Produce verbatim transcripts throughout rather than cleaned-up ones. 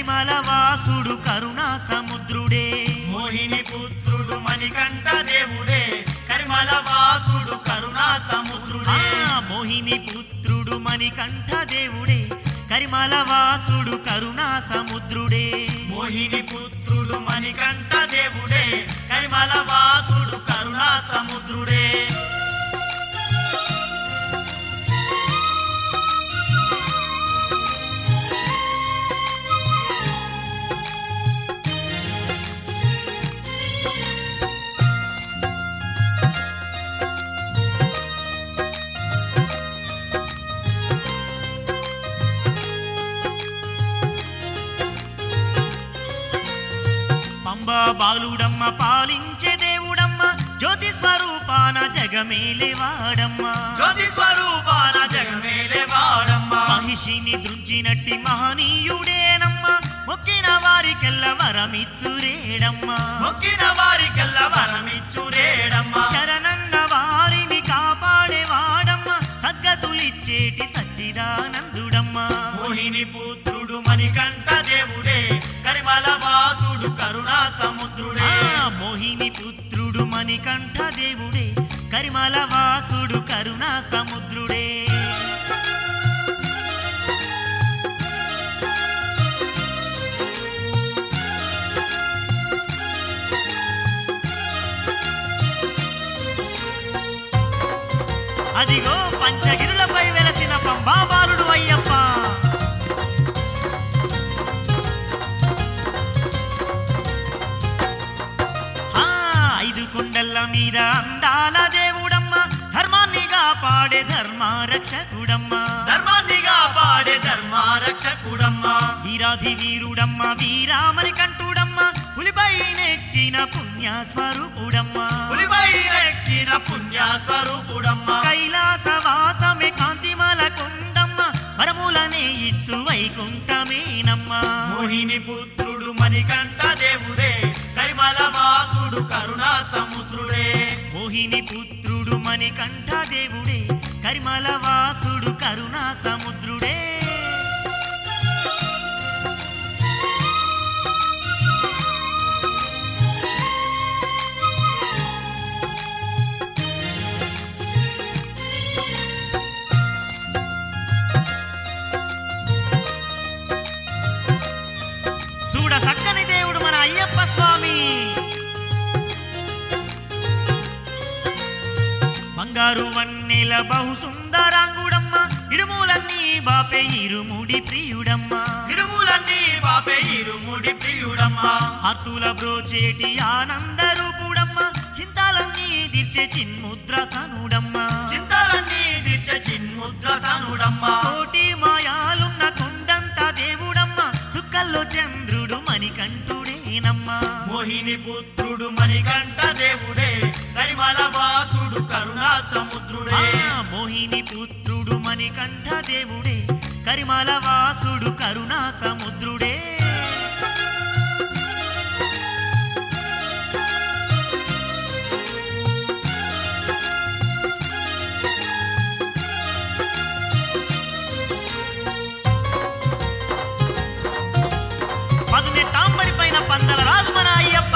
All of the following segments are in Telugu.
కరిమల వాసుడు కరుణా సముద్రుడే మోహిని పుత్రుడు మణికంఠ దేవుడే కరిమల వాసుడు కరుణా సముద్రుడే మోహిని పుత్రుడు మణికంఠ దేవుడే కరిమల వాసుడు కరుణా సముద్రుడే మోహిని పుత్రుడు మణికంఠ దేవుడే కరిమల వాసుడు కరుణా సముద్రుడే పంబా బాలుడమ్మ పాలించే దేవుడమ్మ జ్యోతి స్వరూపాన జగమేలే వాడమ్మ జ్యోతి స్వరూపాన జగమేలే వాడమ్మ మహిషిని దృంచినట్టి మహనీయుడేనమ్మ మొక్కిన వారికెల్ల వరమిచ్చురేడమ్మ మొక్కిన వారికెల్ల వరమిచ్చురేడమ్మ శరణన్న వారిని కాపాడే వాడమ్మ సద్గతులిచ్చేటి సచ్చిదానందుడమ్మ మోహిని పుత్రుడు మణికంఠ దేవుడే కరిమల వాసుడు కరుణా సముద్రుడే మోహిని పుత్రుడు మణికంఠ దేవుడే కరిమల వాసుడు కరుణా సముద్రుడే అదిగో పంచగిరులపై వెలసిన పంబా బాలుడు అయ్యప్ప ఐదు కొండల మీద అందాల దేవుడమ్మ ధర్మాన్ని కాపాడే ధర్మారక్షకుడమ్మ ధర్మాన్ని కాపాడే ధర్మారక్షకుడమ్మ వీరాధి వీరుడమ్మ వీరామణి కంఠుడమ్మ పులిపై నెక్కిన పుణ్య స్వరూపుడమ్మ పులిపై నెక్కిన పుణ్య స్వరూపుడమ్మ కైలాసవాసమే కాంతిమల కొండమ్మ వరములనే ఇచ్చు వైకుంఠమేనమ్మ మోహిని పుత్రుడు మణికంఠ దేవుడే కరిమల వాసుడు కరుణా సముద్రుడే మోహిని పుత్రుడు మణికంఠ దేవుడే కరిమల వాసుడు కరుణా సముద్రుడే చూడ చక్కని దేవుడు మన అయ్యప్ప స్వామి బంగారు వన్నెల బహు సుందరాంగుడమ్మ ఇడుములన్నీ బాపే ఇరుముడి ప్రియుడమ్మ ఇడుములన్నీ బాపే ఇరుముడి ప్రియుడమ్మ ఆర్తుల బ్రోచేటి ఆనంద రూపుడమ్మ చింతాలన్నీ దిర్చే చిన్ముద్ర సనుడమ్మ చింతలన్నీ దిచ్చ చిన్ముద్ర సనుడమ్మ కోటి మాయాలున్న కొండంత దేవుడమ్మ చుక్కల్లో చంద్రుడు మణికంఠుడేనమ్మ మోహిని పుత్రుడు మణికంఠ దేవుడే కరిమల వాసుడు కరుణా సముద్రుడే మోహిని పుత్రుడు మణికంఠ దేవుడే కరిమల వాసుడు కరుణా సముద్రుడే పదునెట్టాంబడి పైన పందల రాజు మన అయ్యప్ప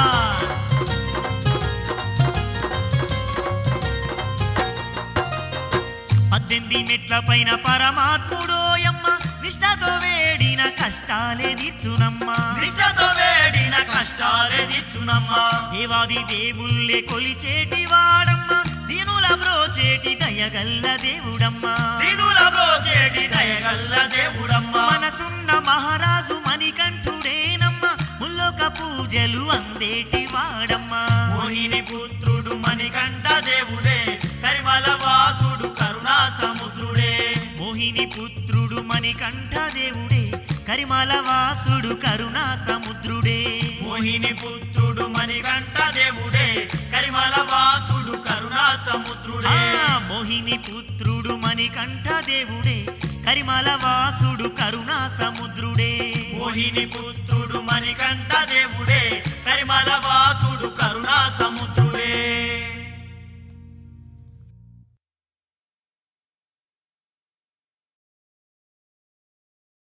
పద్దెనిమిది మెట్ల పైన పరమాత్ముడోయమ్మ నిష్ఠతో వేడిన కష్టాలే తీర్చునమ్మ నిష్ఠతో వేడిన కష్టాలే తీర్చునమ్మ దేవాది దేవుళ్ళే కొలిచేటి వాడమ్మ దీనుల బ్రోచేటి దయగల్ల దేవుడమ్మ దీనుల బ్రోచేటి దయగల్ల దేవుడమ్మ మనసున్న మహారాజు మణికంఠుడేనమ్మ ముల్లోక పూజలు అందేటి వాడమ్మ మోహిని పుత్రుడు మణికంఠ దేవుడే కరిమల వాసుడు కరుణా సముద్రుడే మోహిని పుత్రుడు మణికంఠ దేవుడే కరిమల వాసుడు కరుణా సముద్రుడే మోహిని పుత్రుడు మణికంఠ దేవుడే కరిమల వాసుడు కరుణా సముద్రుడే మోహిని పుత్రుడు మణికంఠ దేవుడే కరిమల వాసుడు కరుణా సముద్రుడే మోహిని పుత్రుడు మణికంఠ దేవుడే కరిమల వాసుడు కరుణా సముద్రుడే